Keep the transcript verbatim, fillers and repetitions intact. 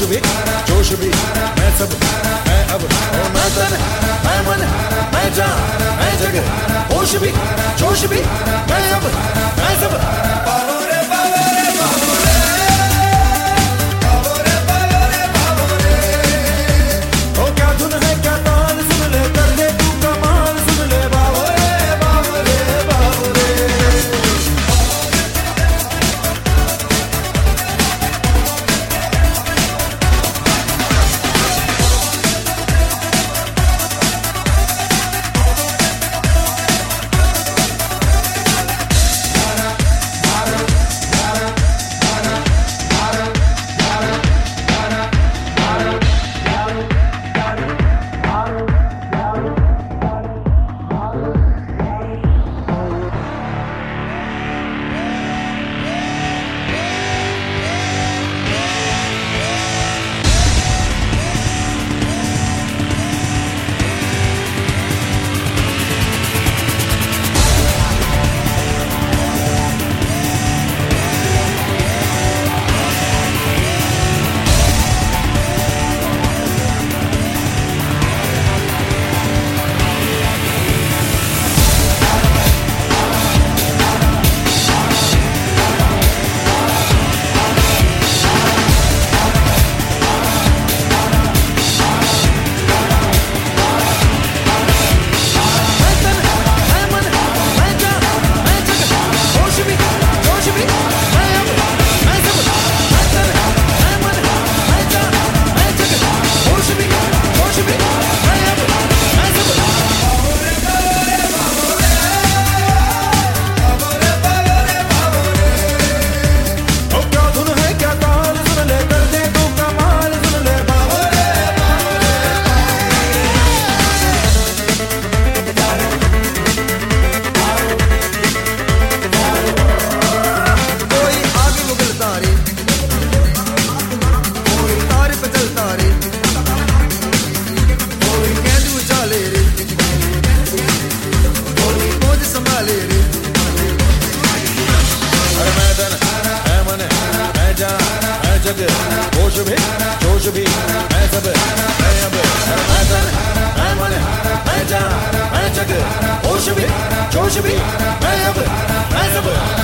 भी जोश भी मैं सब मैं अब ओ मैं तन मैं मन मैं जान मैं जगह होश भी जोश भी मैं अब मैं सब बाबू रे बाबू रे बाबू रे बाबू रे बाबू रे बाबू रे ओ क्या धुन है क्या ताल सुन ले कर दे तू कमाल सुन ले बाबू रे बाबू रे बाबू रे होश भी जोश भी मैं सब मैं अब मैं तन मैं मन मैं जान मैं जग होश भी जोश भी मैं अब मैं सब